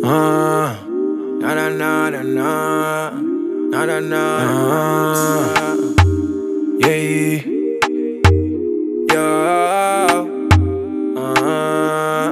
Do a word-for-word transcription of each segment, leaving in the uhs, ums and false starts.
Ah, nada, nada, nada, nada, nada. E aí? Yo. Ah,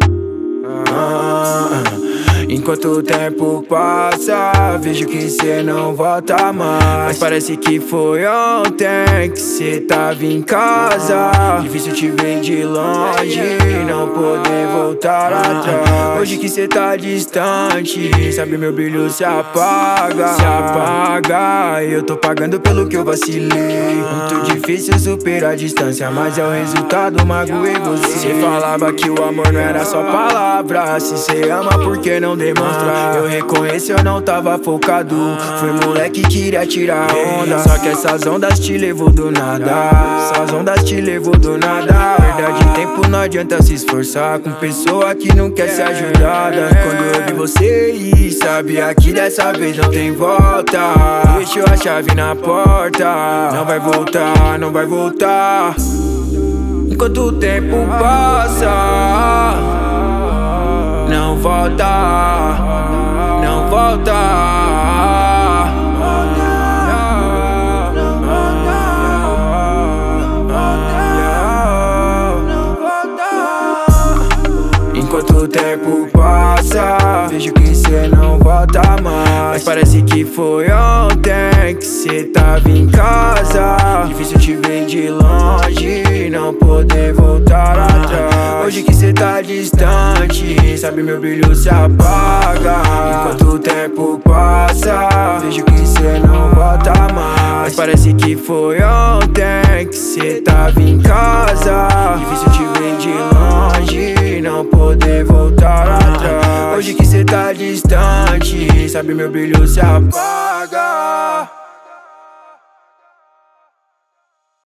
ah. Enquanto o tempo passa, vejo que cê não volta mais. Mas parece que foi ontem que cê tava em casa. Difícil te ver de longe, não poder voltar atrás. Hoje que cê tá distante, sabe meu brilho se apaga. Se apaga, eu tô pagando pelo que eu vacilei. Muito difícil superar a distância, mas é o resultado, magoei você. Cê falava que o amor não era só palavras. Se cê ama, por que não demonstrar? Eu reconheço, eu não tava focado. Fui moleque, queria tirar onda. Só que essas ondas te levou do nada. Essas ondas te levou do nada. Verdade, tempo não adianta se esforçar com pessoa que não quer ser ajudada. Quando eu vi você ir, sabia que dessa vez não tem volta. Deixou a chave na porta. Não vai voltar, não vai voltar. Enquanto o tempo passa, não volta, não volta. Enquanto o tempo passa, vejo que cê não volta mais. Mas parece que foi ontem que cê tava em casa. Difícil te ver de longe, não poder voltar atrás. Hoje que cê tá distante, sabe meu brilho se apaga. Enquanto o tempo passa, vejo que cê não volta mais. Mas parece que foi ontem que cê tava em casa. Difícil te ver de longe, não poder voltar atrás. Hoje que cê tá distante, sabe meu brilho se apaga.